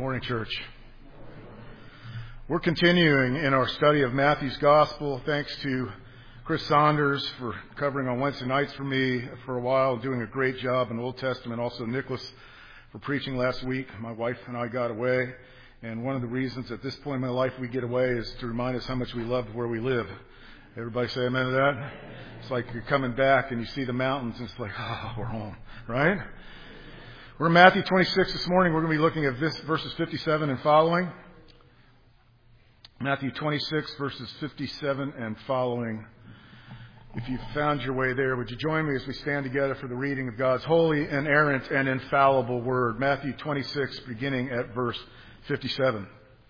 Morning, church. We're continuing in our study of Matthew's Gospel. Thanks to Chris Saunders for covering on Wednesday nights for me for a while, doing a great job in the Old Testament. Also Nicholas for preaching last week. My wife and I got away. And one of the reasons at this point in my life we get away is to remind us how much we love where we live. Everybody say amen to that? It's like you're coming back and you see the mountains and it's like, oh, we're home, right? We're in Matthew 26 this morning. We're going to be looking at verses 57 and following. Matthew 26, verses 57 and following. If you've found your way there, would you join me as we stand together for the reading of God's holy, inerrant, and infallible word. Matthew 26, beginning at verse 57.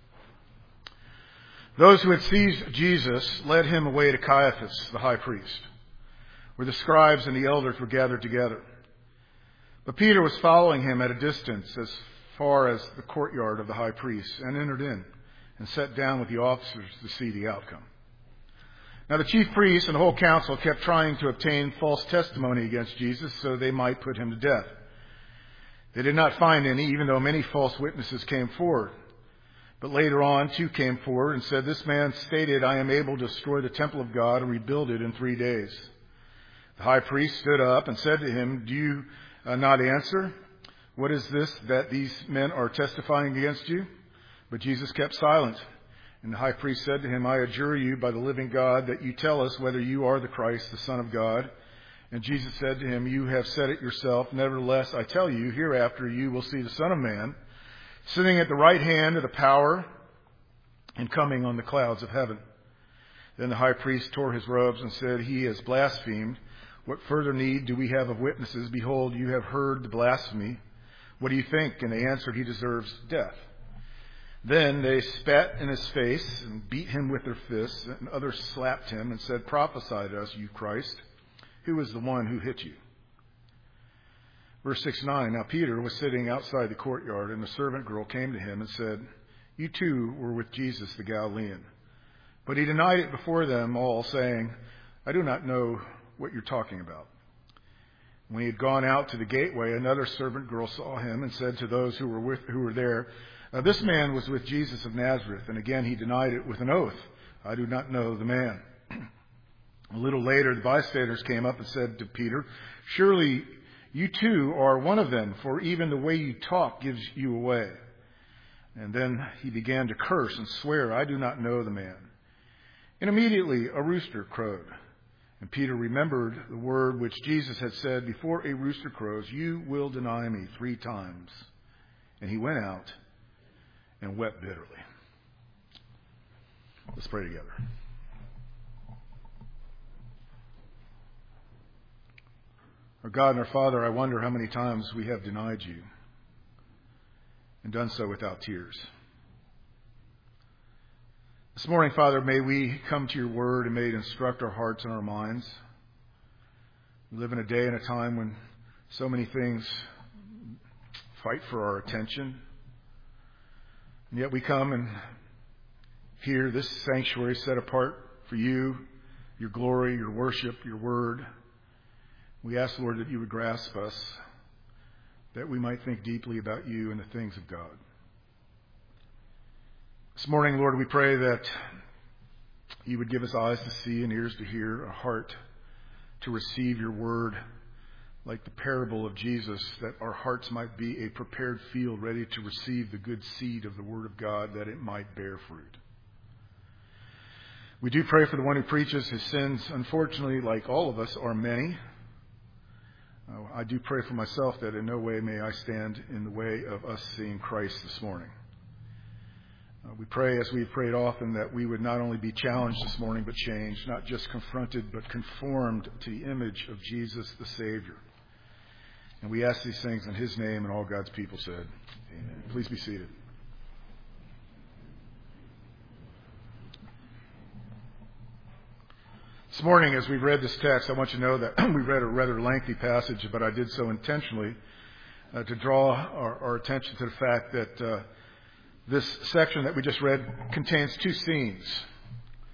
Those who had seized Jesus led him away to Caiaphas, the high priest, where the scribes and the elders were gathered together. But Peter was following him at a distance as far as the courtyard of the high priest and entered in and sat down with the officers to see the outcome. Now the chief priests and the whole council kept trying to obtain false testimony against Jesus so they might put him to death. They did not find any, even though many false witnesses came forward. But later on, 2 came forward and said, "This man stated, 'I am able to destroy the temple of God and rebuild it in 3 days.' The high priest stood up and said to him, 'Do you not answer? What is this that these men are testifying against you?' But Jesus kept silent. And the high priest said to him, 'I adjure you by the living God that you tell us whether you are the Christ, the Son of God.' And Jesus said to him, 'You have said it yourself. Nevertheless, I tell you, hereafter you will see the Son of Man sitting at the right hand of the power and coming on the clouds of heaven.' Then the high priest tore his robes and said, 'He has blasphemed. What further need do we have of witnesses? Behold, you have heard the blasphemy. What do you think?' And they answered, 'He deserves death.' Then they spat in his face and beat him with their fists, and others slapped him and said, 'Prophesy to us, you Christ. Who is the one who hit you?' Verse 6-9, now Peter was sitting outside the courtyard, and a servant girl came to him and said, 'You too were with Jesus the Galilean.' But he denied it before them all, saying, 'I do not know what you're talking about.' When he had gone out to the gateway, another servant girl saw him and said to those who were there, 'This man was with Jesus of Nazareth.' And again he denied it with an oath, 'I do not know the man.' A little later, the bystanders came up and said to Peter, 'Surely you too are one of them, for even the way you talk gives you away.' And then he began to curse and swear, 'I do not know the man.' And immediately a rooster crowed. And Peter remembered the word which Jesus had said, 'Before a rooster crows, you will deny me 3 times.' And he went out and wept bitterly." Let's pray together. Our God and our Father, I wonder how many times we have denied you and done so without tears. This morning, Father, may we come to your word and may it instruct our hearts and our minds. We live in a day and a time when so many things fight for our attention. And yet we come and hear this sanctuary set apart for you, your glory, your worship, your word. We ask, Lord, that you would grasp us, that we might think deeply about you and the things of God. This morning, Lord, we pray that you would give us eyes to see and ears to hear, a heart to receive your word, like the parable of Jesus, that our hearts might be a prepared field ready to receive the good seed of the word of God, that it might bear fruit. We do pray for the one who preaches. His sins, unfortunately, like all of us, are many. I do pray for myself that in no way may I stand in the way of us seeing Christ this morning. We pray, as we've prayed often, that we would not only be challenged this morning, but changed, not just confronted, but conformed to the image of Jesus the Savior. And we ask these things in his name, and all God's people said, amen. Please be seated. This morning, as we've read this text, I want you to know that we read a rather lengthy passage, but I did so intentionally to draw our attention to the fact that this section that we just read contains 2 scenes.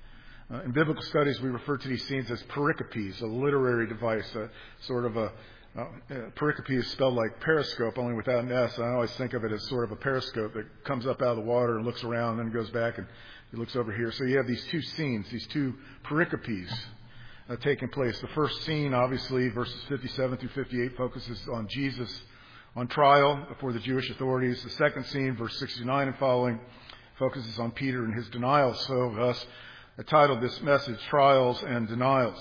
In biblical studies, we refer to these scenes as pericopes, a literary device, a sort of a Pericope is spelled like periscope, only without an S. I always think of it as sort of a periscope that comes up out of the water and looks around and then goes back and it looks over here. So you have these two scenes, these two pericopes taking place. The first scene, obviously, verses 57 through 58, focuses on Jesus on trial before the Jewish authorities. The second scene, verse 69 and following, focuses on Peter and his denials. So thus, I titled this message, Trials and Denials.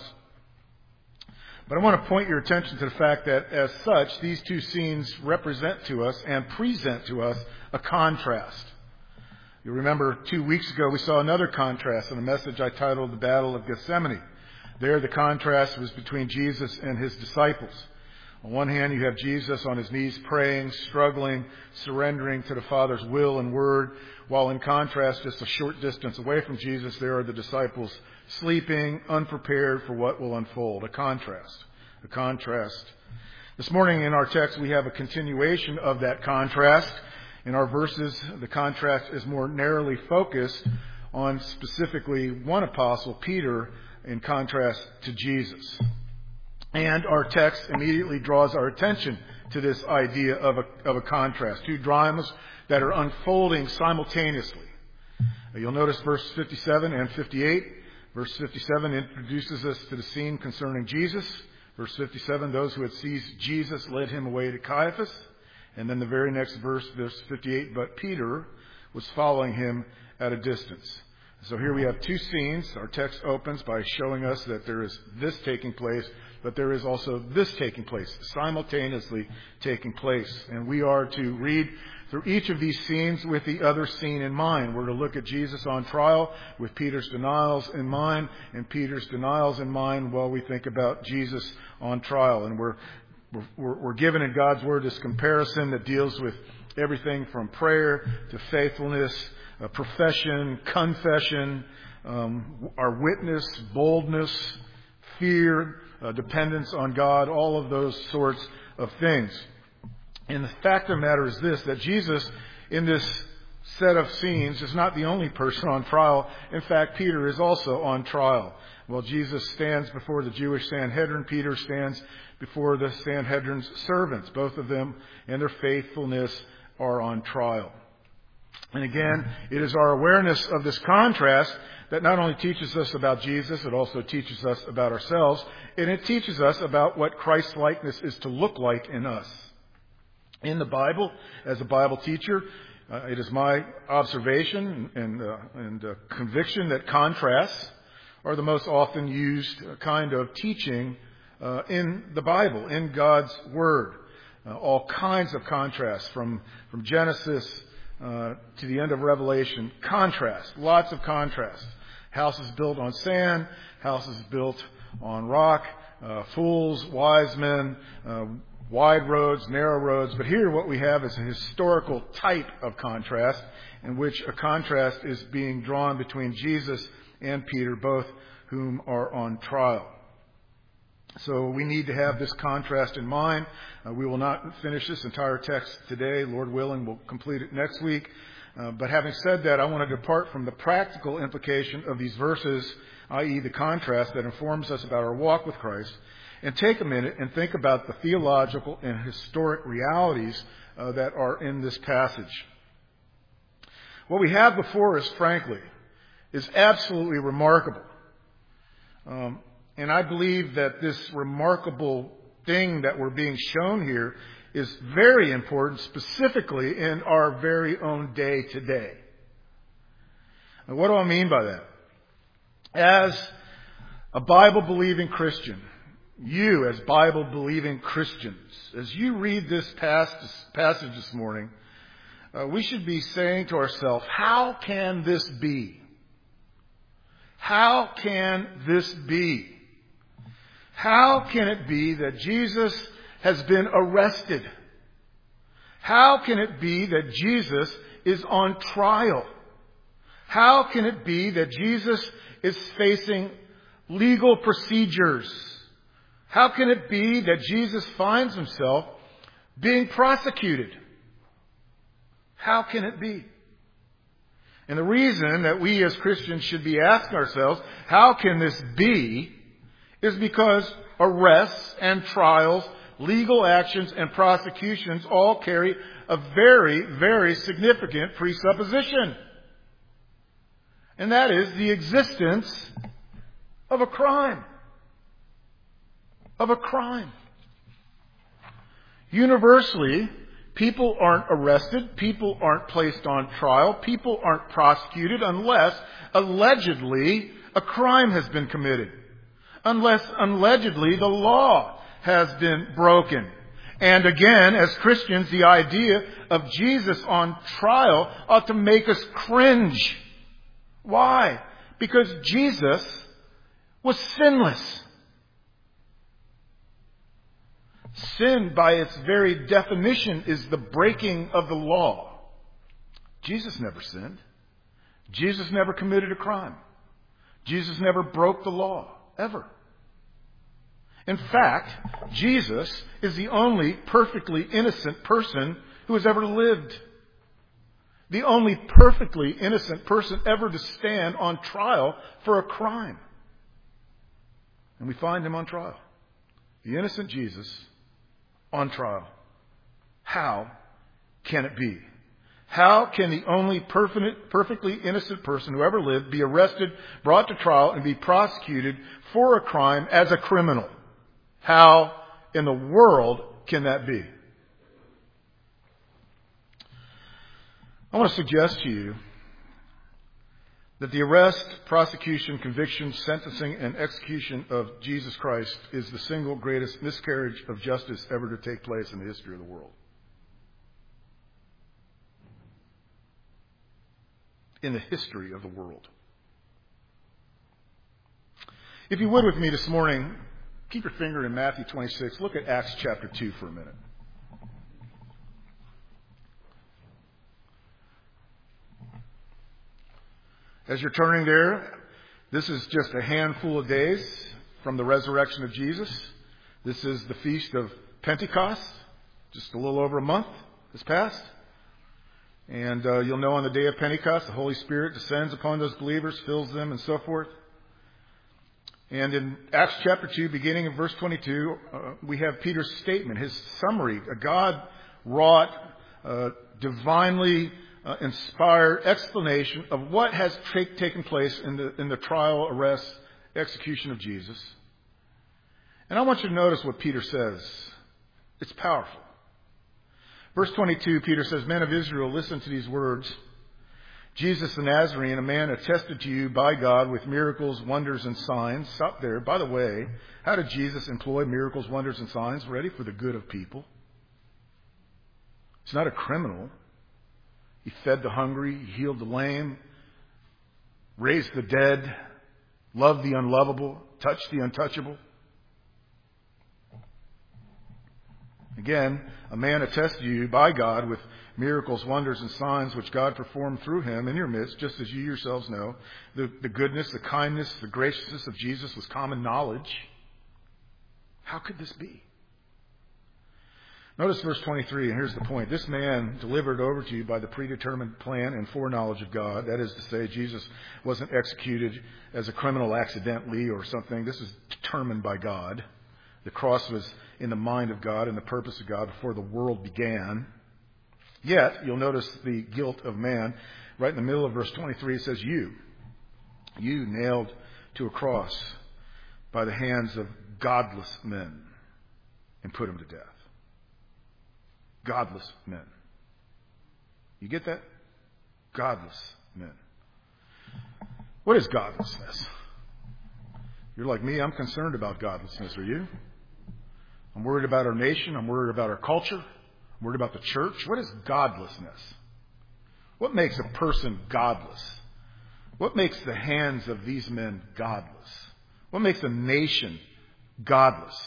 But I want to point your attention to the fact that as such, these two scenes represent to us and present to us a contrast. You remember 2 weeks ago we saw another contrast in a message I titled The Battle of Gethsemane. There the contrast was between Jesus and his disciples. On one hand, you have Jesus on his knees praying, struggling, surrendering to the Father's will and word, while in contrast, just a short distance away from Jesus, there are the disciples sleeping, unprepared for what will unfold. A contrast. A contrast. This morning in our text, we have a continuation of that contrast. In our verses, the contrast is more narrowly focused on specifically one apostle, Peter, in contrast to Jesus. And our text immediately draws our attention to this idea of a contrast. Two dramas that are unfolding simultaneously. You'll notice verse 57 and 58. Verse 57 introduces us to the scene concerning Jesus. Verse 57, those who had seized Jesus led him away to Caiaphas. And then the very next verse, verse 58, but Peter was following him at a distance. So here we have two scenes. Our text opens by showing us that there is this taking place, but there is also this taking place, simultaneously taking place. And we are to read through each of these scenes with the other scene in mind. We're to look at Jesus on trial with Peter's denials in mind, and Peter's denials in mind while we think about Jesus on trial. And we're given in God's Word this comparison that deals with everything from prayer to faithfulness, profession, confession, our witness, boldness, fear, dependence on God, all of those sorts of things. And the fact of the matter is this, that Jesus, in this set of scenes, is not the only person on trial. In fact, Peter is also on trial. While Jesus stands before the Jewish Sanhedrin, Peter stands before the Sanhedrin's servants. Both of them and their faithfulness are on trial. And again, it is our awareness of this contrast that not only teaches us about Jesus, it also teaches us about ourselves, and it teaches us about what Christ-likeness is to look like in us. In the Bible, as a Bible teacher, it is my observation and conviction that contrasts are the most often used kind of teaching in the Bible, in God's Word. All kinds of contrasts from Genesis to the end of Revelation. Contrast, lots of contrast. Houses built on sand, houses built on rock, fools, wise men, wide roads, narrow roads. But here what we have is a historical type of contrast in which a contrast is being drawn between Jesus and Peter, both whom are on trial. So we need to have this contrast in mind. We will not finish this entire text today. Lord willing, we'll complete it next week. But having said that, I want to depart from the practical implication of these verses, i.e. the contrast that informs us about our walk with Christ, and take a minute and think about the theological and historic realities that are in this passage. What we have before us, frankly, is absolutely remarkable. And I believe that this remarkable thing that we're being shown here is very important, specifically in our very own day today. Now, what do I mean by that? As a Bible-believing Christian, you as Bible-believing Christians, as you read this passage this morning, we should be saying to ourselves, how can this be? How can this be? How can it be that Jesus has been arrested? How can it be that Jesus is on trial? How can it be that Jesus is facing legal procedures? How can it be that Jesus finds himself being prosecuted? How can it be? And the reason that we as Christians should be asking ourselves, how can this be, is because arrests and trials legal actions and prosecutions all carry a very, very significant presupposition. And that is the existence of a crime. Of a crime. Universally, people aren't arrested, people aren't placed on trial, people aren't prosecuted unless allegedly a crime has been committed. Unless allegedly the law has been broken. And again, as Christians, the idea of Jesus on trial ought to make us cringe. Why? Because Jesus was sinless. Sin, by its very definition, is the breaking of the law. Jesus never sinned. Jesus never committed a crime. Jesus never broke the law, ever. In fact, Jesus is the only perfectly innocent person who has ever lived. The only perfectly innocent person ever to stand on trial for a crime. And we find him on trial. The innocent Jesus on trial. How can it be? How can the only perfectly innocent person who ever lived be arrested, brought to trial, and be prosecuted for a crime as a criminal? How in the world can that be? I want to suggest to you that the arrest, prosecution, conviction, sentencing, and execution of Jesus Christ is the single greatest miscarriage of justice ever to take place in the history of the world. In the history of the world. If you would with me this morning, keep your finger in Matthew 26. Look at Acts chapter 2 for a minute. As you're turning there, this is just a handful of days from the resurrection of Jesus. This is the feast of Pentecost. Just a little over a month has passed. And you'll know on the day of Pentecost, the Holy Spirit descends upon those believers, fills them, and so forth. And in Acts chapter 2, beginning in verse 22, we have Peter's statement, his summary, a God-wrought, divinely inspired explanation of what has taken place in the trial, arrest, execution of Jesus. And I want you to notice what Peter says. It's powerful. Verse 22, Peter says, "Men of Israel, listen to these words. Jesus the Nazarene, a man attested to you by God with miracles, wonders, and signs." Stop there. By the way, how did Jesus employ miracles, wonders, and signs? Ready? For the good of people. He's not a criminal. He fed the hungry, he healed the lame, raised the dead, loved the unlovable, touched the untouchable. Again, a man attests to you by God with miracles, wonders, and signs which God performed through him in your midst, just as you yourselves know. The goodness, the kindness, the graciousness of Jesus was common knowledge. How could this be? Notice verse 23, and here's the point. This man delivered over to you by the predetermined plan and foreknowledge of God. That is to say, Jesus wasn't executed as a criminal accidentally or something. This was determined by God. The cross was in the mind of God and the purpose of God before the world began. Yet, you'll notice the guilt of man. Right in the middle of verse 23, it says, you nailed to a cross by the hands of godless men and put him to death. Godless men. You get that? Godless men. What is godlessness? You're like me, I'm concerned about godlessness. Are you? I'm worried about our nation. I'm worried about our culture. I'm worried about the church. What is godlessness? What makes a person godless? What makes the hands of these men godless? What makes a nation godless?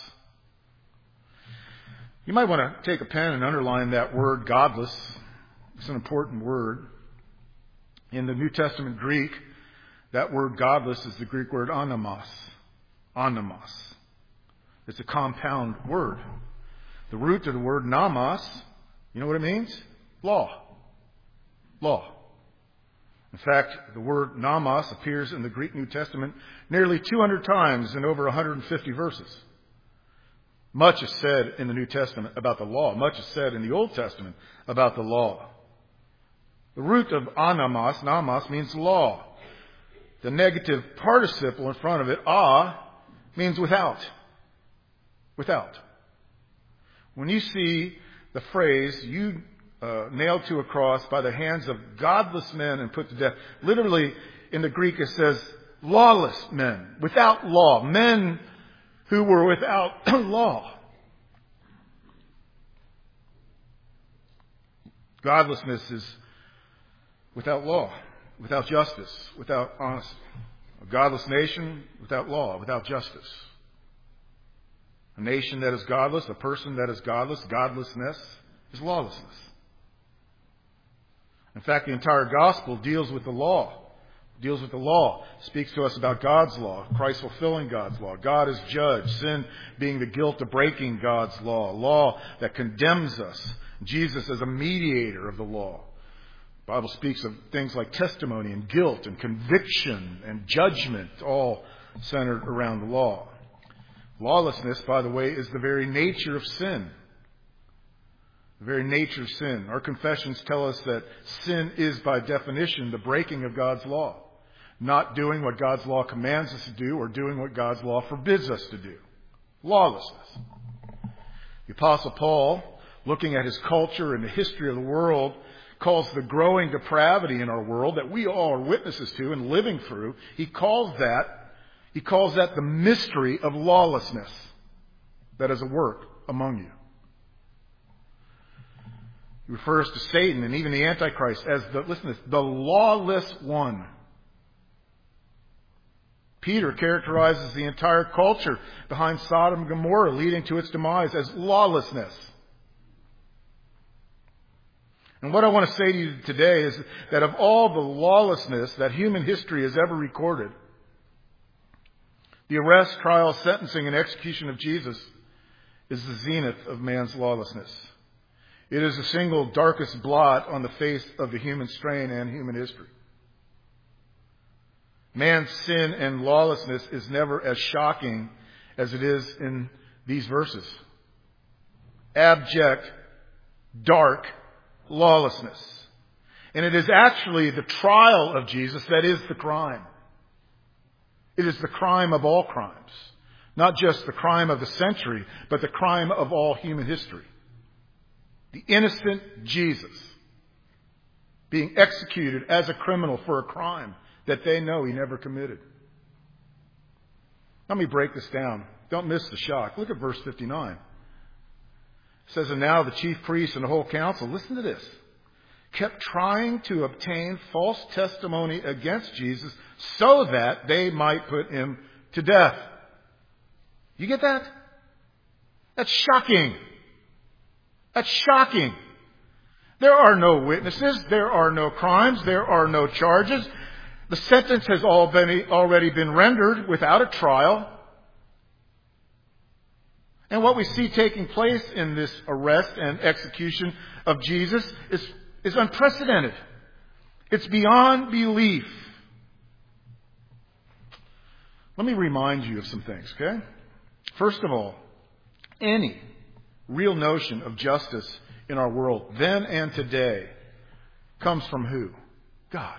You might want to take a pen and underline that word, godless. It's an important word. In the New Testament Greek, that word godless is the Greek word onamos. Onamos. It's a compound word. The root of the word nomos, you know what it means? Law. Law. In fact, the word nomos appears in the Greek New Testament nearly 200 times in over 150 verses. Much is said in the New Testament about the law. Much is said in the Old Testament about the law. The root of anamos, namas, means law. The negative participle in front of it, means without. Without. When you see the phrase, you nailed to a cross by the hands of godless men and put to death, literally in the Greek it says lawless men, without law, men who were without law. Godlessness is without law, without justice, without honesty. A godless nation without law, without justice. A nation that is godless, a person that is godless, godlessness is lawlessness. In fact, the entire gospel deals with the law. Deals with the law. Speaks to us about God's law. Christ fulfilling God's law. God as judge. Sin being the guilt of breaking God's law. Law that condemns us. Jesus as a mediator of the law. The Bible speaks of things like testimony and guilt and conviction and judgment, all centered around the law. Lawlessness, by the way, is the very nature of sin. The very nature of sin. Our confessions tell us that sin is, by definition, the breaking of God's law. Not doing what God's law commands us to do or doing what God's law forbids us to do. Lawlessness. The Apostle Paul, looking at his culture and the history of the world, calls the growing depravity in our world that we all are witnesses to and living through, he calls that the mystery of lawlessness that is at work among you. He refers to Satan and even the Antichrist as the lawless one. Peter characterizes the entire culture behind Sodom and Gomorrah, leading to its demise, as lawlessness. And what I want to say to you today is that of all the lawlessness that human history has ever recorded, the arrest, trial, sentencing, and execution of Jesus is the zenith of man's lawlessness. It is the single darkest blot on the face of the human strain and human history. Man's sin and lawlessness is never as shocking as it is in these verses. Abject, dark lawlessness. And it is actually the trial of Jesus that is the crime. It is the crime of all crimes. Not just the crime of the century, but the crime of all human history. The innocent Jesus being executed as a criminal for a crime that they know he never committed. Let me break this down. Don't miss the shock. Look at verse 59. It says, and now the chief priests and the whole council, listen to this, kept trying to obtain false testimony against Jesus so that they might put him to death. You get that? That's shocking. That's shocking. There are no witnesses. There are no crimes. There are no charges. The sentence has already been rendered without a trial. And what we see taking place in this arrest and execution of Jesus is unprecedented. It's beyond belief. Let me remind you of some things, okay? First of all, any real notion of justice in our world, then and today, comes from who? God.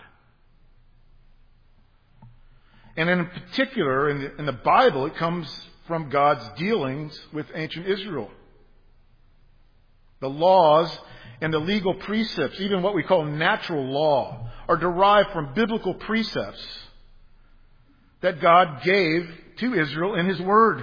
And in particular, in the Bible, it comes from God's dealings with ancient Israel. The laws and the legal precepts, even what we call natural law, are derived from biblical precepts that God gave to Israel in His Word.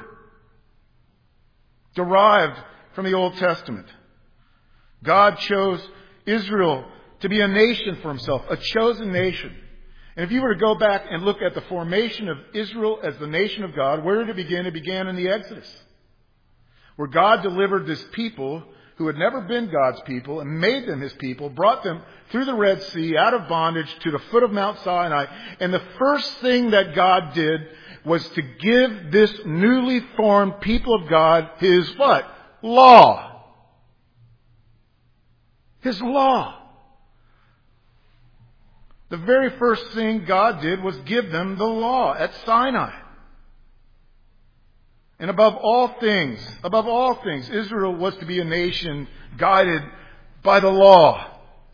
Derived from the Old Testament. God chose Israel to be a nation for Himself, a chosen nation. And if you were to go back and look at the formation of Israel as the nation of God, where did it begin? It began in the Exodus, where God delivered this people who had never been God's people and made them His people, brought them through the Red Sea, out of bondage, to the foot of Mount Sinai. And the first thing that God did was to give this newly formed people of God His what? Law. His law. The very first thing God did was give them the law at Sinai. And above all things, Israel was to be a nation guided by the law.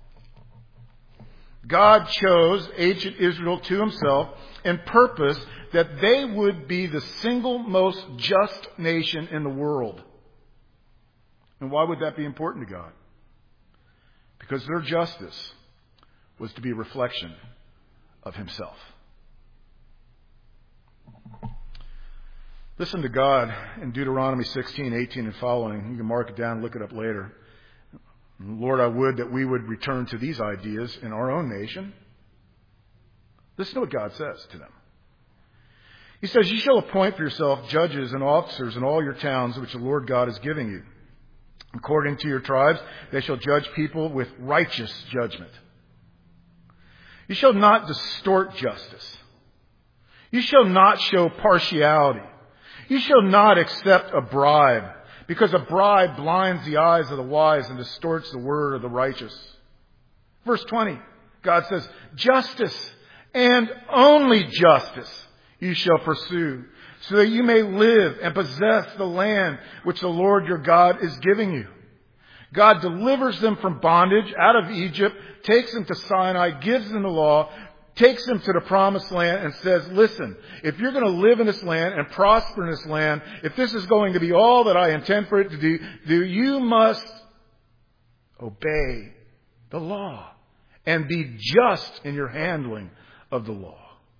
God chose ancient Israel to himself and purposed that they would be the single most just nation in the world. And why would that be important to God? Because their justice was to be a reflection of himself. Listen to God in Deuteronomy 16:18 and following. You can mark it down and look it up later. Lord, I would that we would return to these ideas in our own nation. Listen to what God says to them. He says, you shall appoint for yourself judges and officers in all your towns which the Lord God is giving you. According to your tribes, they shall judge people with righteous judgment. You shall not distort justice. You shall not show partiality. You shall not accept a bribe, because a bribe blinds the eyes of the wise and distorts the word of the righteous. Verse 20, God says, justice and only justice you shall pursue, so that you may live and possess the land which the Lord your God is giving you. God delivers them from bondage out of Egypt, takes them to Sinai, gives them the law, takes them to the promised land and says, listen, if you're going to live in this land and prosper in this land, if this is going to be all that I intend for it to do, you must obey the law and be just in your handling of the law.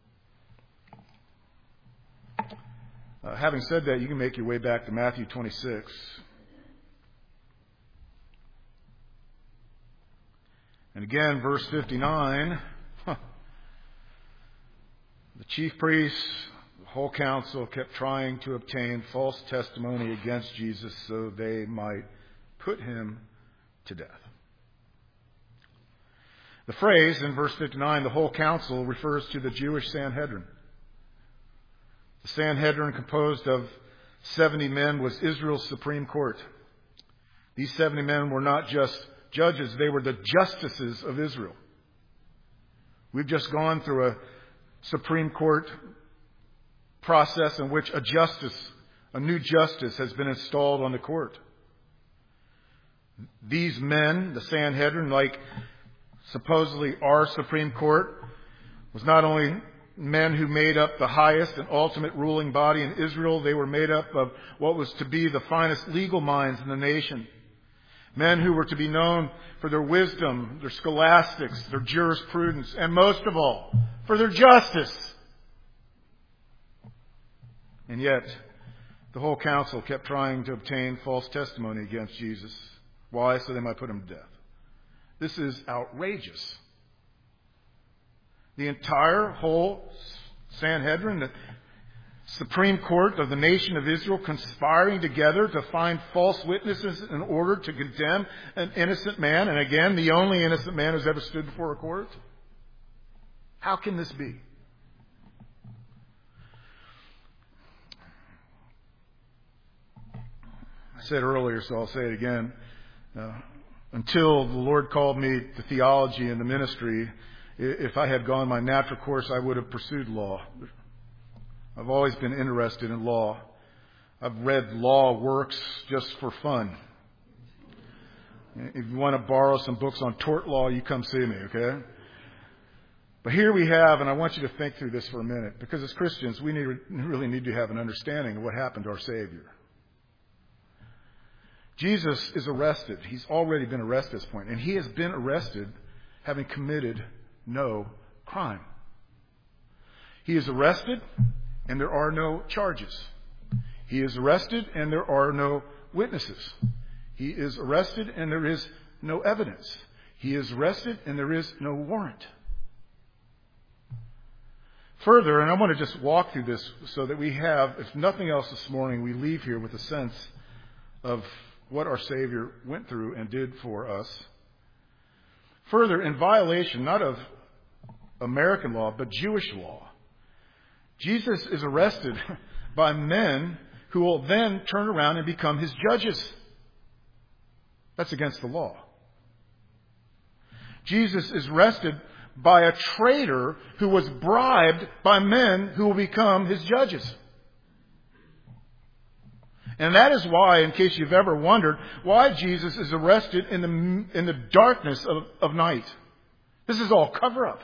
Having said that, you can make your way back to Matthew 26. And again, verse 59, the chief priests, the whole council kept trying to obtain false testimony against Jesus so they might put him to death. The phrase in verse 59, the whole council, refers to the Jewish Sanhedrin. The Sanhedrin, composed of 70 men, was Israel's supreme court. These 70 men were not just judges, they were the justices of Israel. We've just gone through a Supreme Court process in which a new justice has been installed on the court. These men, the Sanhedrin, like supposedly our Supreme Court, was not only men who made up the highest and ultimate ruling body in Israel, they were made up of what was to be the finest legal minds in the nation. Men who were to be known for their wisdom, their scholastics, their jurisprudence, and most of all, for their justice. And yet, the whole council kept trying to obtain false testimony against Jesus. Why? So they might put him to death. This is outrageous. The entire whole Sanhedrin, the Supreme Court of the nation of Israel, conspiring together to find false witnesses in order to condemn an innocent man, and again, the only innocent man who's ever stood before a court. How can this be? I said earlier, so I'll say it again. Until the Lord called me to theology and the ministry, if I had gone my natural course, I would have pursued law. I've always been interested in law. I've read law works just for fun. If you want to borrow some books on tort law, you come see me, okay? But here we have, and I want you to think through this for a minute, because as Christians, we really need to have an understanding of what happened to our Savior. Jesus is arrested. He's already been arrested at this point, and he has been arrested having committed no crime. He is arrested, and there are no charges. He is arrested, and there are no witnesses. He is arrested, and there is no evidence. He is arrested, and there is no warrant. Further, and I want to just walk through this so that we have, if nothing else this morning, we leave here with a sense of what our Savior went through and did for us. Further, in violation not of American law, but Jewish law, Jesus is arrested by men who will then turn around and become his judges. That's against the law. Jesus is arrested by a traitor who was bribed by men who will become his judges. And that is why, in case you've ever wondered, why Jesus is arrested in the darkness of night. This is all cover-up.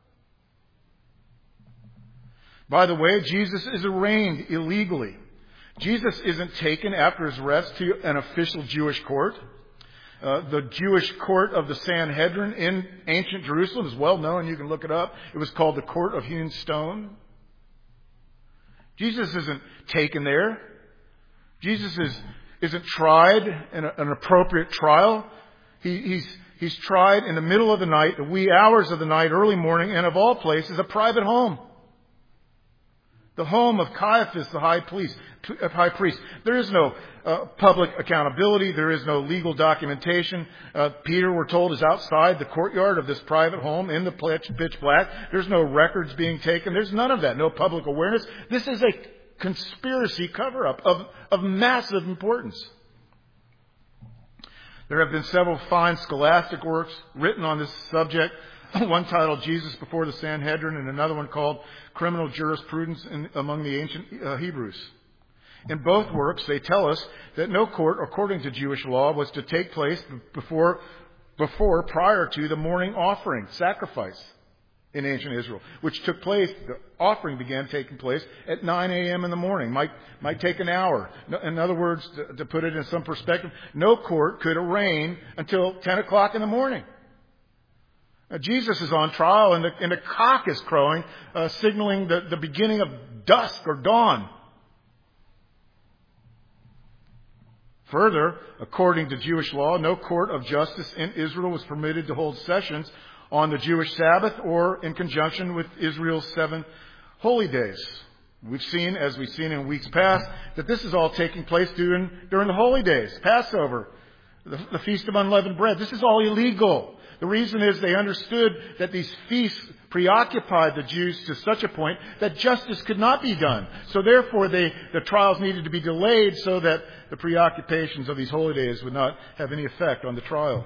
By the way, Jesus is arraigned illegally. Jesus isn't taken after his arrest to an official Jewish court. The Jewish court of the Sanhedrin in ancient Jerusalem is well known. You can look it up. It was called the Court of Hewn Stone. Jesus isn't taken there. Jesus isn't tried in an appropriate trial. He's tried in the middle of the night, the wee hours of the night, early morning, and of all places, a private home. The home of Caiaphas, the high priest. There is no public accountability. There is no legal documentation. Peter, we're told, is outside the courtyard of this private home in the pitch black. There's no records being taken. There's none of that. No public awareness. This is a conspiracy cover-up of massive importance. There have been several fine scholastic works written on this subject. One titled Jesus Before the Sanhedrin, and another one called Criminal Jurisprudence among the Ancient Hebrews. In both works, they tell us that no court, according to Jewish law, was to take place prior to the morning offering, sacrifice in ancient Israel, which took place, the offering began taking place at 9 a.m. in the morning. Might take an hour. In other words, to put it in some perspective, no court could arraign until 10 o'clock in the morning. Now, Jesus is on trial, and the cock is crowing, signaling the beginning of dusk or dawn. Further, according to Jewish law, no court of justice in Israel was permitted to hold sessions on the Jewish Sabbath or in conjunction with Israel's 7 holy days. As we've seen in weeks past, that this is all taking place during the holy days, Passover, the Feast of Unleavened Bread. This is all illegal. The reason is they understood that these feasts preoccupied the Jews to such a point that justice could not be done. So therefore, the trials needed to be delayed so that the preoccupations of these holy days would not have any effect on the trial.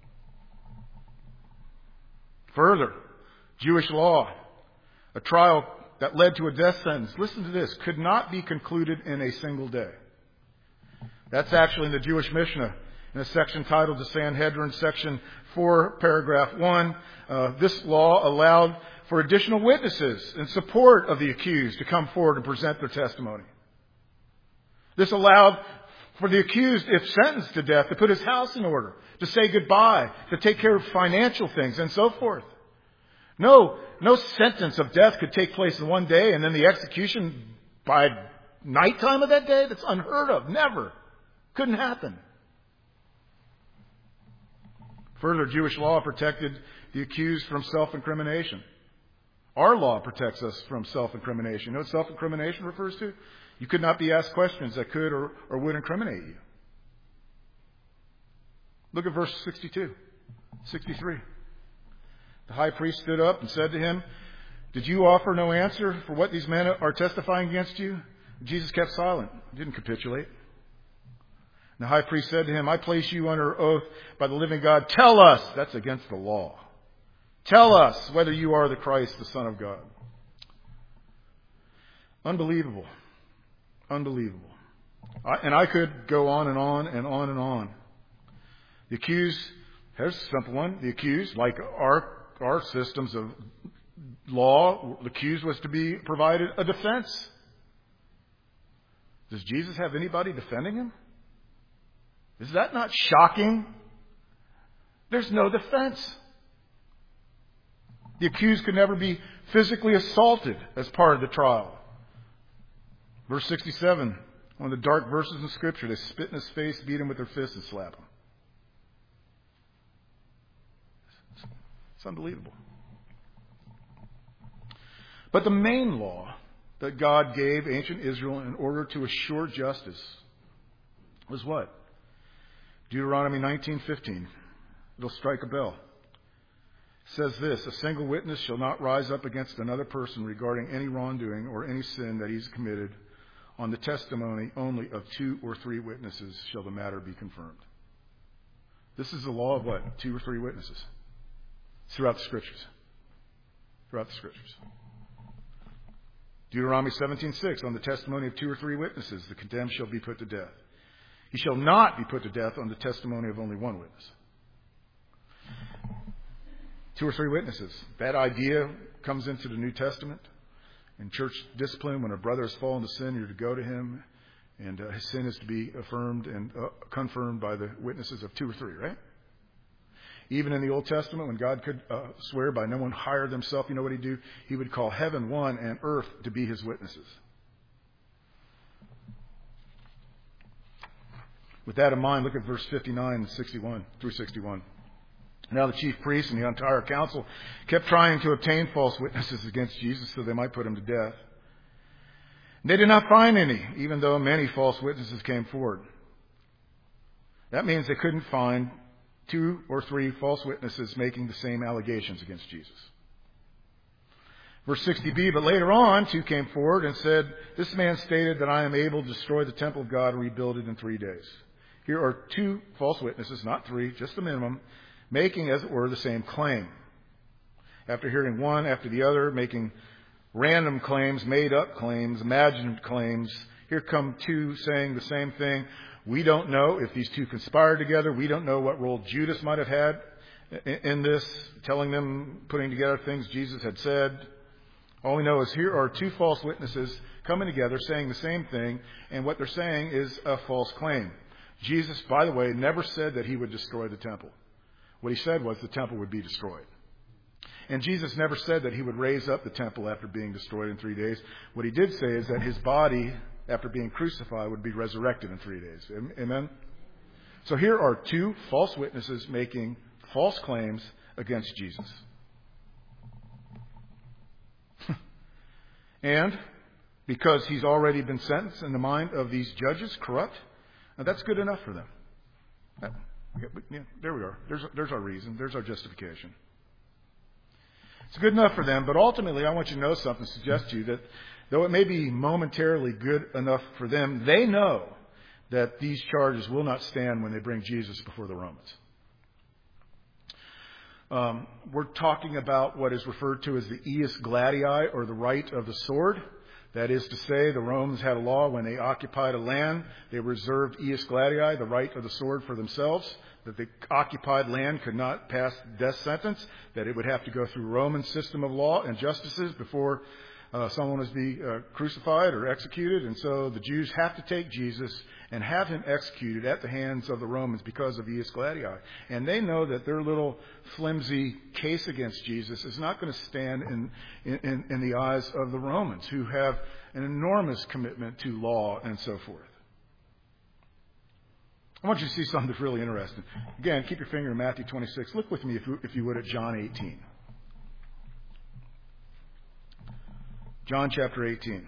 Further, Jewish law, a trial that led to a death sentence, listen to this, could not be concluded in a single day. That's actually in the Jewish Mishnah, in a section titled the Sanhedrin, section 4, paragraph 1. This law allowed for additional witnesses in support of the accused to come forward and present their testimony. This allowed for the accused, if sentenced to death, to put his house in order, to say goodbye, to take care of financial things, and so forth. No sentence of death could take place in one day and then the execution by nighttime of that day. That's unheard of. Never. Couldn't happen. Further, Jewish law protected the accused from self-incrimination. Our law protects us from self-incrimination. You know what self-incrimination refers to? You could not be asked questions that could or would incriminate you. Look at verse 63. The high priest stood up and said to him, "Did you offer no answer for what these men are testifying against you?" Jesus kept silent. He didn't capitulate. The high priest said to him, "I place you under oath by the living God. Tell us," that's against the law, "tell us whether you are the Christ, the Son of God." Unbelievable. Unbelievable. And I could go on and on and on and on. The accused, here's a simple one. The accused, like our systems of law, the accused was to be provided a defense. Does Jesus have anybody defending him? Is that not shocking? There's no defense. The accused could never be physically assaulted as part of the trial. Verse 67, one of the dark verses in Scripture, they spit in his face, beat him with their fists, and slap him. It's unbelievable. But the main law that God gave ancient Israel in order to assure justice was what? Deuteronomy 19:15. It'll strike a bell. It says this: "A single witness shall not rise up against another person regarding any wrongdoing or any sin that he's committed. On the testimony only of 2 or 3 witnesses shall the matter be confirmed." This is the law of what? 2 or 3 witnesses. It's throughout the Scriptures. Throughout the Scriptures. Deuteronomy 17:6, on the testimony of 2 or 3 witnesses, the condemned shall be put to death. He shall not be put to death on the testimony of only one witness. 2 or 3 witnesses. That idea comes into the New Testament. In church discipline, when a brother has fallen to sin, you're to go to him, and his sin is to be affirmed and confirmed by the witnesses of 2 or 3, right? Even in the Old Testament, when God could swear by no one higher than himself, you know what he'd do? He would call heaven one and earth to be his witnesses. With that in mind, look at verse 59 and 61 through 61. Now the chief priests and the entire council kept trying to obtain false witnesses against Jesus so they might put him to death. They did not find any, even though many false witnesses came forward. That means they couldn't find 2 or 3 false witnesses making the same allegations against Jesus. Verse 60b, but later on 2 came forward and said, this man stated that I am able to destroy the temple of God and rebuild it in 3 days. Here are 2 false witnesses, not 3, just the minimum, making, as it were, the same claim. After hearing one after the other, making random claims, made-up claims, imagined claims, here come 2 saying the same thing. We don't know if these 2 conspired together. We don't know what role Judas might have had in this, telling them, putting together things Jesus had said. All we know is here are 2 false witnesses coming together saying the same thing, and what they're saying is a false claim. Jesus, by the way, never said that he would destroy the temple. What he said was the temple would be destroyed. And Jesus never said that he would raise up the temple after being destroyed in 3 days. What he did say is that his body, after being crucified, would be resurrected in 3 days. Amen? So here are 2 false witnesses making false claims against Jesus. And because he's already been sentenced in the mind of these judges, corrupt, that's good enough for them. Yeah, there we are. There's our reason. There's our justification. It's good enough for them, but ultimately I want you to know something, suggest to you that though it may be momentarily good enough for them, they know that these charges will not stand when they bring Jesus before the Romans. We're talking about what is referred to as the ius gladii, or the right of the sword. That is to say, the Romans had a law when they occupied a land, they reserved ius gladii, the right of the sword, for themselves, that the occupied land could not pass death sentence, that it would have to go through Roman system of law and justices before someone was be crucified or executed. And so the Jews have to take Jesus and have him executed at the hands of the Romans because of ius gladii. And they know that their little flimsy case against Jesus is not going to stand in the eyes of the Romans, who have an enormous commitment to law and so forth. I want you to see something that's really interesting. Again, keep your finger in Matthew 26. Look with me, if you would, at John 18. John chapter 18.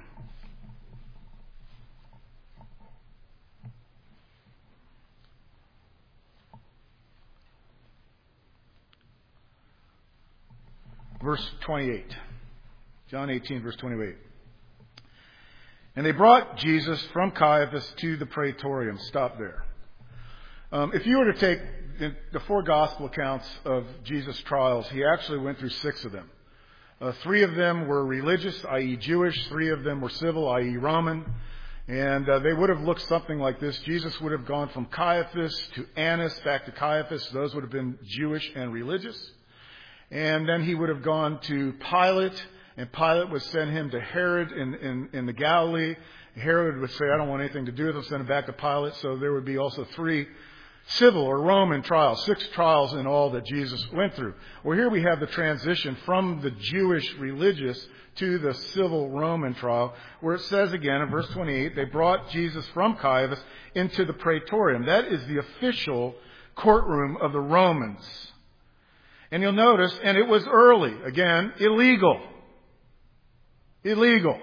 Verse 28. John 18, verse 28. And they brought Jesus from Caiaphas to the praetorium. Stop there. If you were to take the 4 gospel accounts of Jesus' trials, he actually went through 6 of them. 3 of them were religious, i.e. Jewish. 3 of them were civil, i.e. Roman. And they would have looked something like this. Jesus would have gone from Caiaphas to Annas, back to Caiaphas. Those would have been Jewish and religious. And then he would have gone to Pilate, and Pilate would send him to Herod in the Galilee. Herod would say, I don't want anything to do with him, send him back to Pilate. So there would be also 3 civil or Roman trials, 6 trials in all that Jesus went through. Well, here we have the transition from the Jewish religious to the civil Roman trial, where it says again in verse 28, they brought Jesus from Caiaphas into the praetorium. That is the official courtroom of the Romans. And you'll notice, and it was early, again, illegal. Illegal.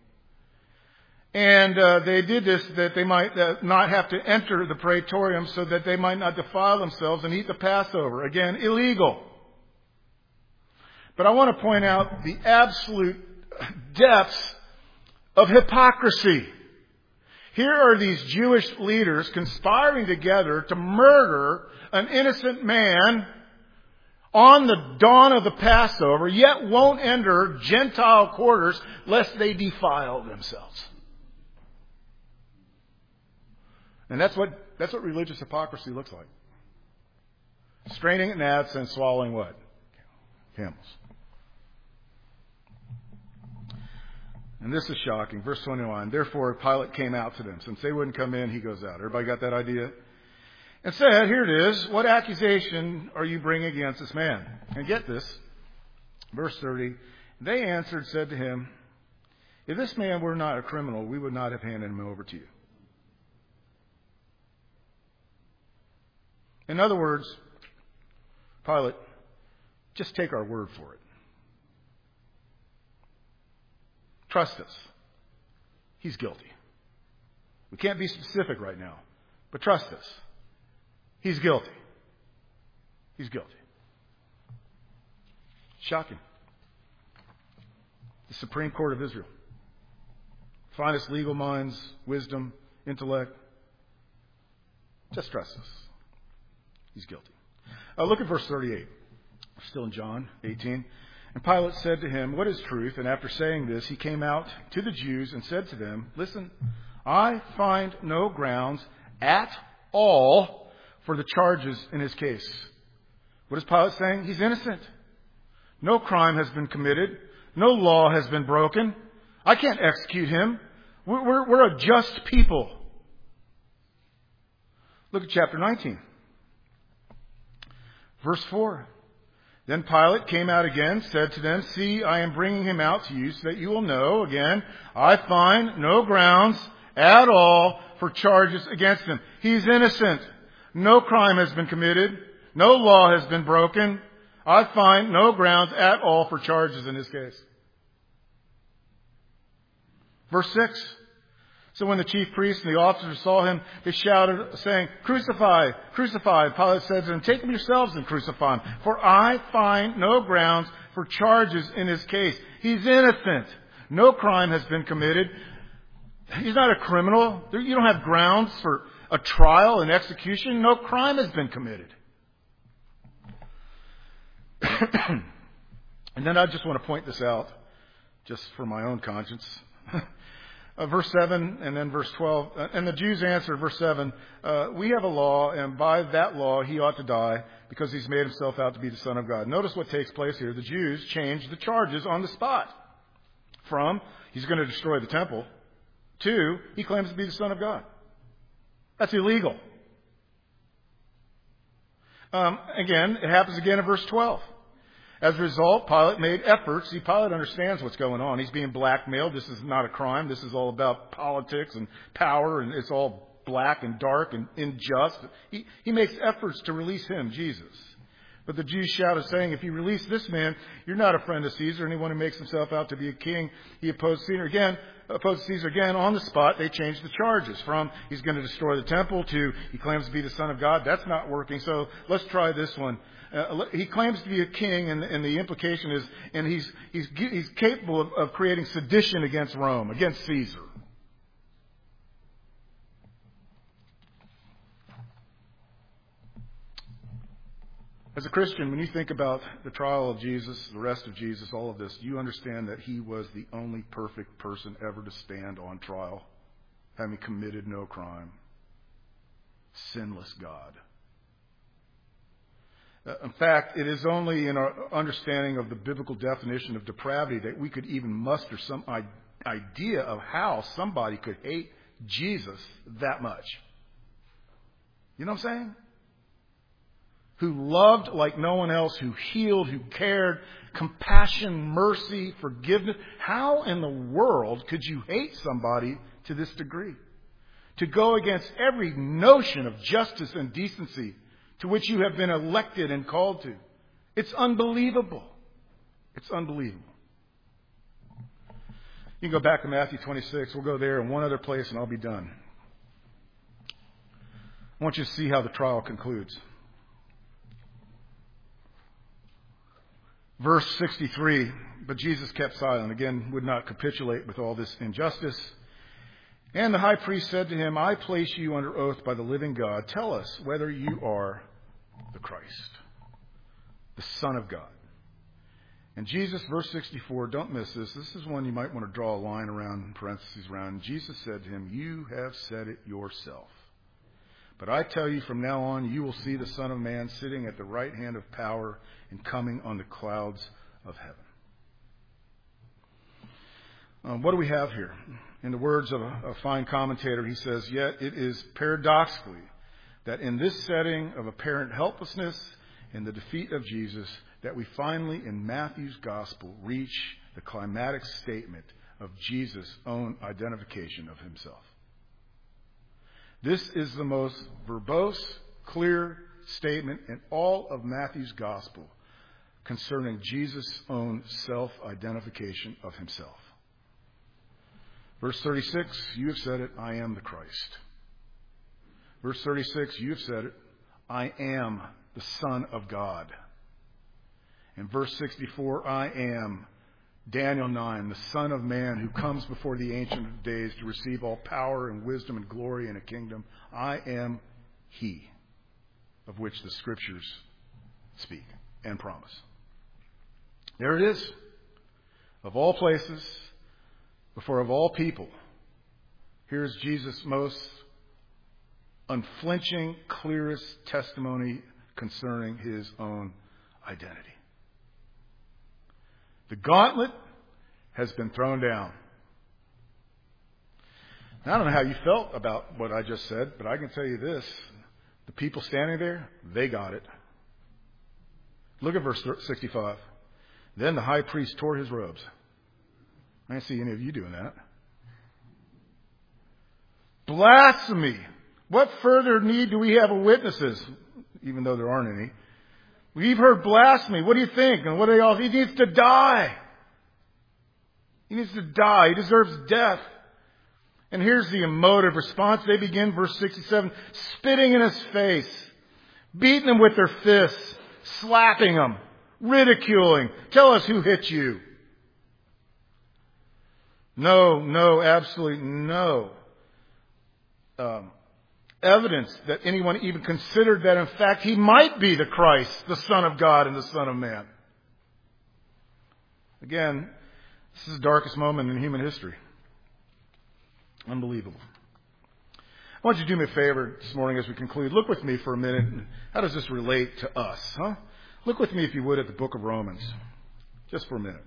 And they did this that they might not have to enter the praetorium, so that they might not defile themselves and eat the Passover. Again, illegal. But I want to point out the absolute depths of hypocrisy. Here are these Jewish leaders conspiring together to murder an innocent man on the dawn of the Passover, yet won't enter Gentile quarters lest they defile themselves. And that's what religious hypocrisy looks like. Straining at gnats and swallowing what? Camels. And this is shocking. Verse 21. Therefore Pilate came out to them. Since they wouldn't come in, he goes out. Everybody got that idea? And said, here it is, what accusation are you bringing against this man? And get this, verse 30, they answered, said to him, if this man were not a criminal, we would not have handed him over to you. In other words, Pilate, just take our word for it. Trust us. He's guilty. We can't be specific right now, but trust us. He's guilty. He's guilty. Shocking. The Supreme Court of Israel. Finest legal minds, wisdom, intellect. Just trust us. He's guilty. Look at verse 38. Still in John 18. And Pilate said to him, what is truth? And after saying this, he came out to the Jews and said to them, listen, I find no grounds at all for the charges in his case. What is Pilate saying? He's innocent. No crime has been committed. No law has been broken. I can't execute him. We're a just people. Look at chapter 19. Verse 4. Then Pilate came out again, said to them, see, I am bringing him out to you so that you will know, again, I find no grounds at all for charges against him. He's innocent. No crime has been committed. No law has been broken. I find no grounds at all for charges in his case. Verse 6. So when the chief priests and the officers saw him, they shouted, saying, crucify, crucify. Pilate said to them, take him yourselves and crucify him. For I find no grounds for charges in his case. He's innocent. No crime has been committed. He's not a criminal. You don't have grounds for a trial and execution. No crime has been committed. And then I just want to point this out, just for my own conscience. Verse 7 and then verse 12. And the Jews answered, verse 7, we have a law, and by that law he ought to die because he's made himself out to be the Son of God. Notice what takes place here. The Jews changed the charges on the spot. From, he's going to destroy the temple, to, he claims to be the Son of God. That's illegal. Again, it happens again in verse 12. As a result, Pilate made efforts. See, Pilate understands what's going on. He's being blackmailed. This is not a crime. This is all about politics and power, and it's all black and dark and unjust. He makes efforts to release him, Jesus. But the Jews shouted, saying, if you release this man, you're not a friend of Caesar. Anyone who makes himself out to be a king, he opposed Caesar again. On the spot. They changed the charges from he's going to destroy the temple to he claims to be the Son of God. That's not working. So let's try this one. He claims to be a king, and the implication is, and he's capable of creating sedition against Rome, against Caesar. As a Christian, when you think about the trial of Jesus, the rest of Jesus, all of this, you understand that he was the only perfect person ever to stand on trial, having committed no crime. Sinless God. In fact, it is only in our understanding of the biblical definition of depravity that we could even muster some idea of how somebody could hate Jesus that much. You know what I'm saying? Who loved like no one else, who healed, who cared, compassion, mercy, forgiveness. How in the world could you hate somebody to this degree? To go against every notion of justice and decency to which you have been elected and called to. It's unbelievable. It's unbelievable. You can go back to Matthew 26. We'll go there and one other place and I'll be done. I want you to see how the trial concludes. Verse 63, but Jesus kept silent, again, would not capitulate with all this injustice. And the high priest said to him, I place you under oath by the living God. Tell us whether you are the Christ, the Son of God. And Jesus, verse 64, don't miss this. This is one you might want to draw a line around, parentheses around. Jesus said to him, you have said it yourself. But I tell you, from now on, you will see the Son of Man sitting at the right hand of power and coming on the clouds of heaven. What do we have here? In the words of a fine commentator, he says, yet it is paradoxically that in this setting of apparent helplessness and the defeat of Jesus, that we finally, in Matthew's gospel, reach the climatic statement of Jesus' own identification of himself. This is the most verbose, clear statement in all of Matthew's gospel concerning Jesus' own self-identification of himself. Verse 36, you have said it, I am the Christ. Verse 36, you have said it, I am the Son of God. In verse 64, I am, Daniel 9, the Son of Man who comes before the Ancient of Days to receive all power and wisdom and glory and a kingdom. I am he of which the Scriptures speak and promise. There it is. Of all places, before of all people, here's Jesus' most unflinching, clearest testimony concerning his own identity. The gauntlet has been thrown down. Now, I don't know how you felt about what I just said, but I can tell you this. The people standing there, they got it. Look at verse 65. Then the high priest tore his robes. I didn't see any of you doing that. Blasphemy! What further need do we have of witnesses? Even though there aren't any. We've heard blasphemy. What do you think? And what are they all? He needs to die. He needs to die. He deserves death. And here's the emotive response. They begin, verse 67, spitting in his face, beating him with their fists, slapping him, ridiculing. Tell us who hit you. No, absolutely no evidence that anyone even considered that in fact he might be the Christ, the Son of God and the Son of Man. Again, this is the darkest moment in human history. Unbelievable. I want you to do me a favor this morning as we conclude. Look with me for a minute. How does this relate to us? Look with me, if you would, at the book of Romans. Just for a minute.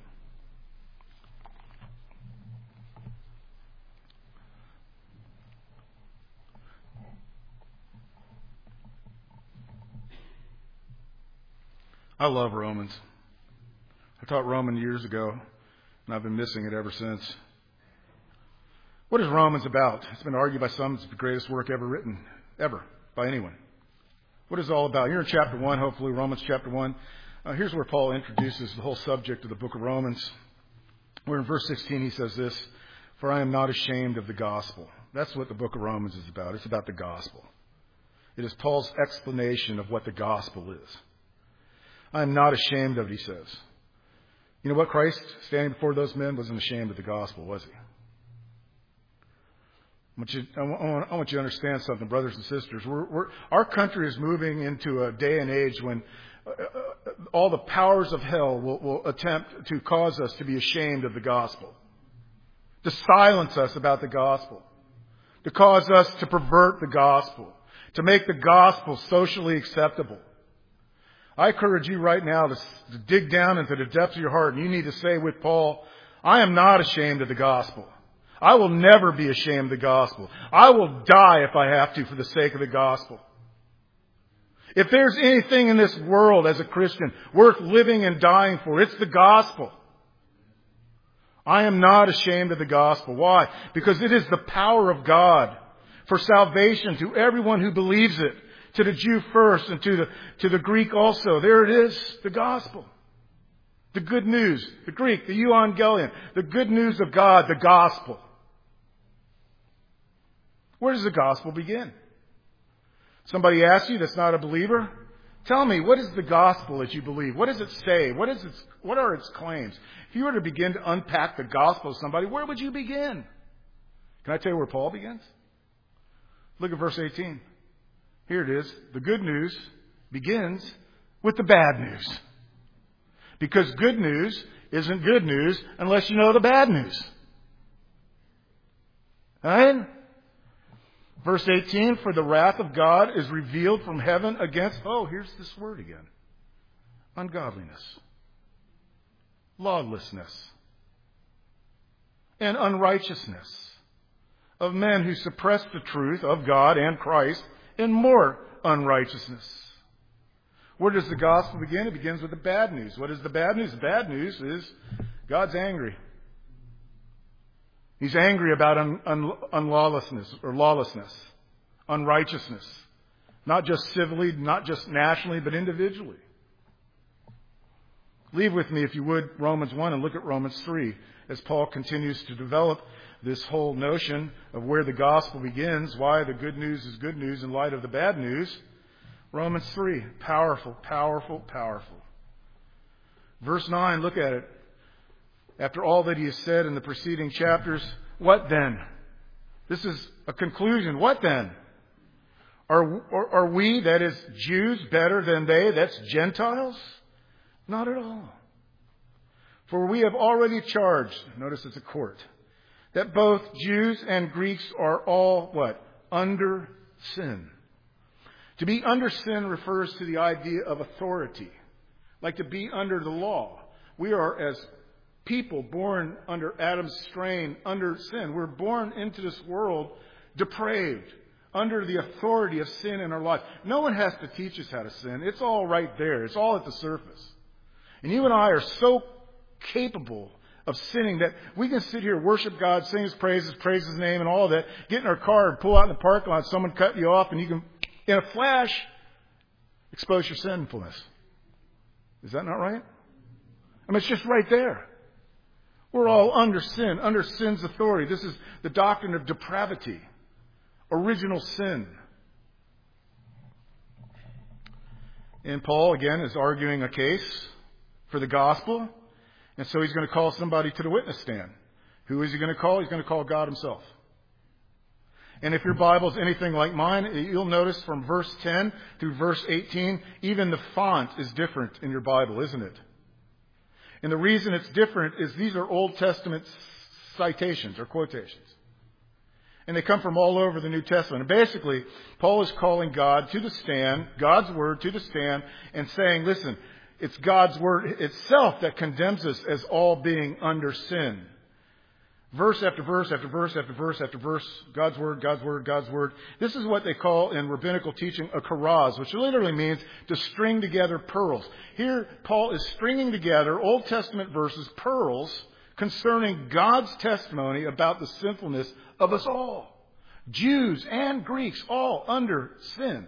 I love Romans. I taught Romans years ago, and I've been missing it ever since. What is Romans about? It's been argued by some it's the greatest work ever written, ever, by anyone. What is it all about? You're in chapter 1, hopefully, Romans chapter 1. Here's where Paul introduces the whole subject of the book of Romans. Where in verse 16 he says this, for I am not ashamed of the gospel. That's what the book of Romans is about. It's about the gospel. It is Paul's explanation of what the gospel is. I am not ashamed of it, he says. You know what? Christ, standing before those men, wasn't ashamed of the gospel, was he? I want you to understand something, brothers and sisters. Our country is moving into a day and age when all the powers of hell will attempt to cause us to be ashamed of the gospel, to silence us about the gospel, to cause us to pervert the gospel, to make the gospel socially acceptable. I encourage you right now to dig down into the depths of your heart, and you need to say with Paul, I am not ashamed of the gospel. I will never be ashamed of the gospel. I will die if I have to for the sake of the gospel. If there's anything in this world as a Christian worth living and dying for, it's the gospel. I am not ashamed of the gospel. Why? Because it is the power of God for salvation to everyone who believes it. To the Jew first and to the Greek also. There it is, the gospel. The good news. The Greek, the euangelion. The good news of God, the gospel. Where does the gospel begin? Somebody asks you that's not a believer, tell me, what is the gospel that you believe? What does it say? What are its claims? If you were to begin to unpack the gospel of somebody, where would you begin? Can I tell you where Paul begins? Look at verse 18. Here it is. The good news begins with the bad news. Because good news isn't good news unless you know the bad news. Right? Verse 18, for the wrath of God is revealed from heaven against, here's this word again. Ungodliness, lawlessness, and unrighteousness of men who suppress the truth of God and Christ in more unrighteousness. Where does the gospel begin? It begins with the bad news. What is the bad news? The bad news is God's angry. He's angry about unlawlessness or lawlessness, unrighteousness. Not just civilly, not just nationally, but individually. Leave with me, if you would, Romans 1 and look at Romans 3 as Paul continues to develop this whole notion of where the gospel begins, why the good news is good news in light of the bad news. Romans 3, powerful, powerful, powerful. Verse 9, look at it. After all that he has said in the preceding chapters, what then? This is a conclusion. What then? Are we, that is Jews, better than they, that's Gentiles? Not at all. For we have already charged, notice it's a court, that both Jews and Greeks are all what? Under sin. To be under sin refers to the idea of authority, like to be under the law. We are, as people born under Adam's strain, under sin. We're born into this world depraved, under the authority of sin in our life. No one has to teach us how to sin. It's all right there. It's all at the surface. And you and I are so capable of sinning that we can sit here, worship God, sing His praises, praise His name and all that, get in our car and pull out in the parking lot, someone cut you off, and you can, in a flash, expose your sinfulness. Is that not right? I mean, it's just right there. We're all under sin, under sin's authority. This is the doctrine of depravity, original sin. And Paul, again, is arguing a case for the gospel. And so he's going to call somebody to the witness stand. Who is he going to call? He's going to call God Himself. And if your Bible is anything like mine, you'll notice from verse 10 through verse 18, even the font is different in your Bible, isn't it? And the reason it's different is these are Old Testament citations or quotations. And they come from all over the New Testament. And basically, Paul is calling God to the stand, God's Word to the stand, and saying, listen, it's God's Word itself that condemns us as all being under sin. Verse after verse after verse after verse after verse, God's Word, God's Word, God's Word. This is what they call in rabbinical teaching a karaz, which literally means to string together pearls. Here, Paul is stringing together Old Testament verses, pearls, concerning God's testimony about the sinfulness of us all. Jews and Greeks, all under sin.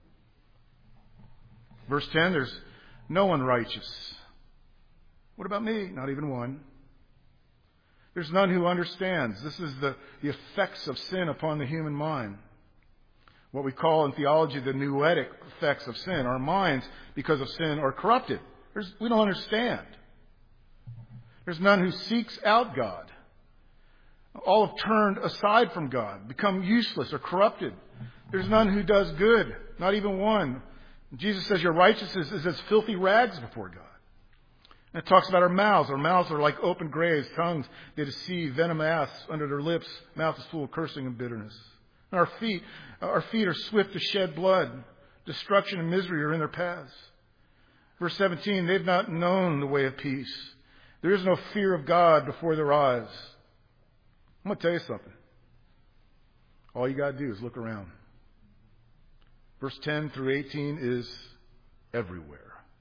Verse 10, there's no one righteous. What about me? Not even one. There's none who understands. This is the effects of sin upon the human mind. What we call in theology the noetic effects of sin. Our minds, because of sin, are corrupted. We don't understand. There's none who seeks out God. All have turned aside from God, become useless or corrupted. There's none who does good, not even one. Jesus says your righteousness is as filthy rags before God. And it talks about our mouths. Our mouths are like open graves, tongues they deceive, venom asps under their lips, mouth is full of cursing and bitterness. And our feet are swift to shed blood. Destruction and misery are in their paths. Verse 17, they've not known the way of peace. There is no fear of God before their eyes. I'm going to tell you something. All you got to do is look around. Verse 10 through 18 is everywhere.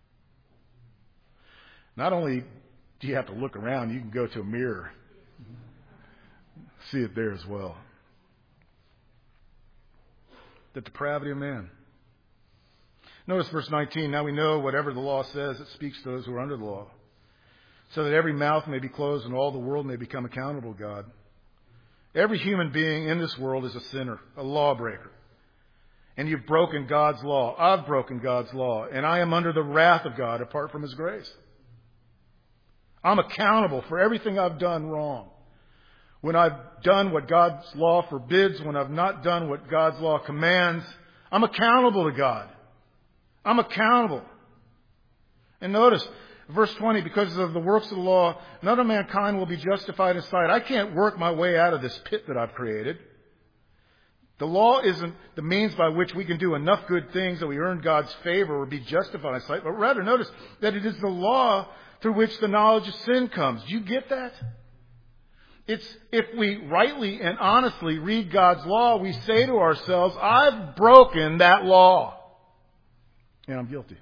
Not only do you have to look around, you can go to a mirror. See it there as well. The depravity of man. Notice verse 19. Now we know whatever the law says, it speaks to those who are under the law, so that every mouth may be closed and all the world may become accountable to God. Every human being in this world is a sinner, a lawbreaker. And you've broken God's law. I've broken God's law. And I am under the wrath of God apart from His grace. I'm accountable for everything I've done wrong. When I've done what God's law forbids, when I've not done what God's law commands, I'm accountable to God. I'm accountable. And notice, Verse 20, because of the works of the law, none of mankind will be justified in his sight. I can't work my way out of this pit that I've created. The law isn't the means by which we can do enough good things that we earn God's favor or be justified in his sight, but rather notice that it is the law through which the knowledge of sin comes. Do you get that? It's if we rightly and honestly read God's law, we say to ourselves, I've broken that law. And I'm guilty.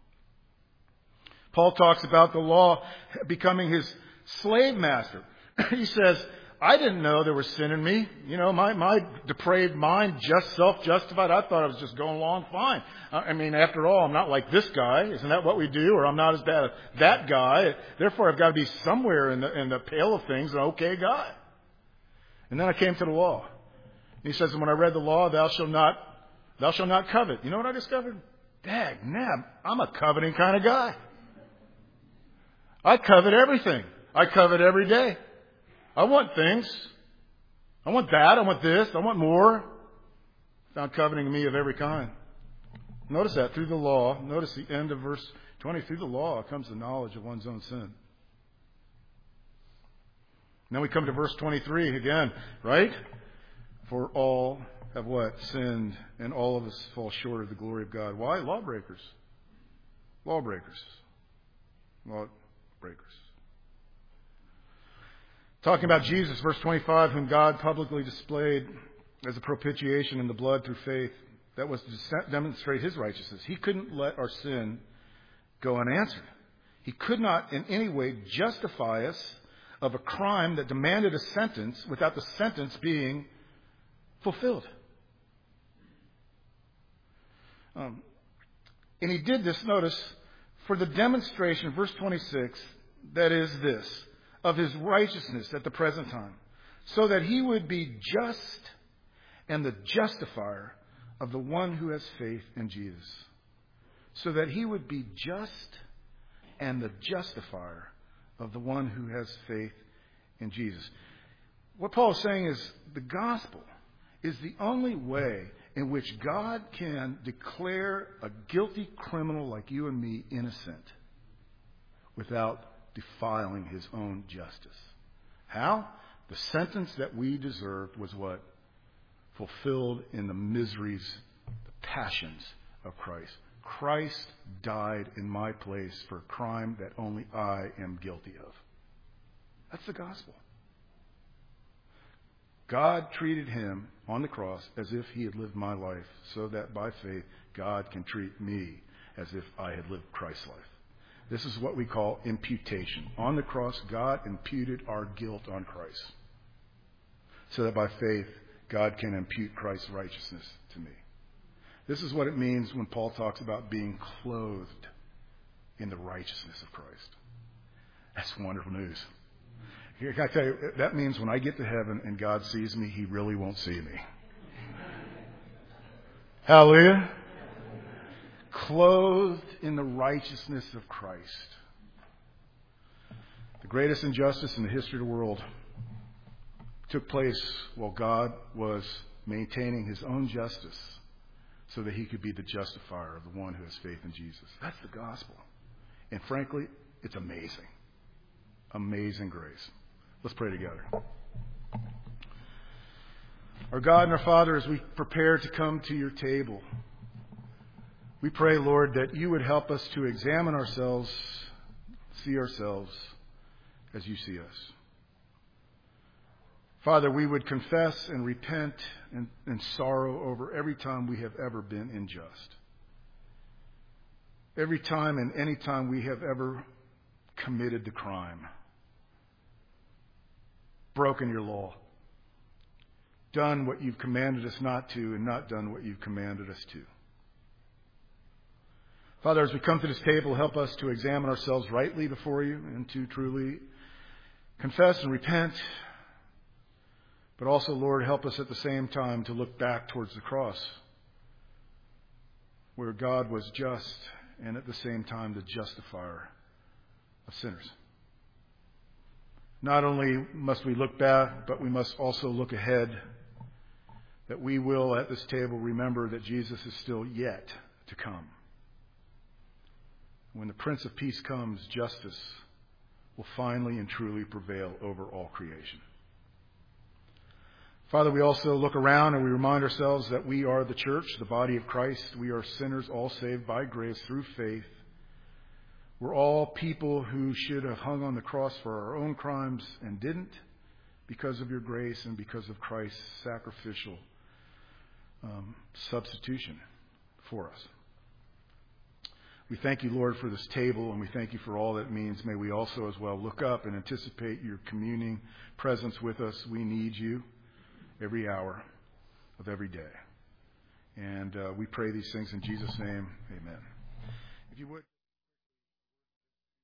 Paul talks about the law becoming his slave master. He says, I didn't know there was sin in me. You know, my depraved mind, just self-justified. I thought I was just going along fine. I mean, after all, I'm not like this guy. Isn't that what we do? Or I'm not as bad as that guy. Therefore, I've got to be somewhere in the pale of things an okay guy. And then I came to the law. And he says, and when I read the law, thou shalt not covet. You know what I discovered? Dag, nab, I'm a coveting kind of guy. I covet everything. I covet every day. I want things. I want that. I want this. I want more. Found coveting me of every kind. Notice that through the law. Notice the end of verse 20. Through the law comes the knowledge of one's own sin. Then we come to verse 23 again, right? For all have what? Sinned, and all of us fall short of the glory of God. Why? Lawbreakers. Lawbreakers. Lawbreakers. Talking about Jesus, verse 25, whom God publicly displayed as a propitiation in the blood through faith, that was to demonstrate his righteousness. He couldn't let our sin go unanswered. He could not in any way justify us of a crime that demanded a sentence without the sentence being fulfilled. And he did this, notice, for the demonstration, verse 26, that is this, of his righteousness at the present time, so that he would be just and the justifier of the one who has faith in Jesus. So that he would be just and the justifier of the one who has faith in Jesus. What Paul is saying is the gospel is the only way in which God can declare a guilty criminal like you and me innocent without defiling his own justice. How? The sentence that we deserved was what? Fulfilled in the miseries, the passions of Christ. Christ died in my place for a crime that only I am guilty of. That's the gospel. God treated him on the cross as if he had lived my life, so that by faith God can treat me as if I had lived Christ's life. This is what we call imputation. On the cross, God imputed our guilt on Christ, so that by faith God can impute Christ's righteousness to me. This is what it means when Paul talks about being clothed in the righteousness of Christ. That's wonderful news. Here, can I tell you, that means when I get to heaven and God sees me, he really won't see me. Hallelujah. Clothed in the righteousness of Christ. The greatest injustice in the history of the world took place while God was maintaining his own justice so that he could be the justifier of the one who has faith in Jesus. That's the gospel. And frankly, it's amazing. Amazing grace. Let's pray together. Our God and our Father, as we prepare to come to your table, we pray, Lord, that you would help us to examine ourselves, see ourselves as you see us. Father, we would confess and repent and sorrow over every time we have ever been unjust. Every time and any time we have ever committed the crime. Broken your law. Done what you've commanded us not to and not done what you've commanded us to. Father, as we come to this table, help us to examine ourselves rightly before you and to truly confess and repent. But also, Lord, help us at the same time to look back towards the cross, where God was just and at the same time the justifier of sinners. Not only must we look back, but we must also look ahead, that we will at this table remember that Jesus is still yet to come. When the Prince of Peace comes, justice will finally and truly prevail over all creation. Father, we also look around and we remind ourselves that we are the church, the body of Christ. We are sinners, all saved by grace through faith. We're all people who should have hung on the cross for our own crimes and didn't, because of your grace and because of Christ's sacrificial substitution for us. We thank you, Lord, for this table, and we thank you for all that means. May we also as well look up and anticipate your communing presence with us. We need you every hour of every day. And we pray these things in Jesus' name. Amen. If you would.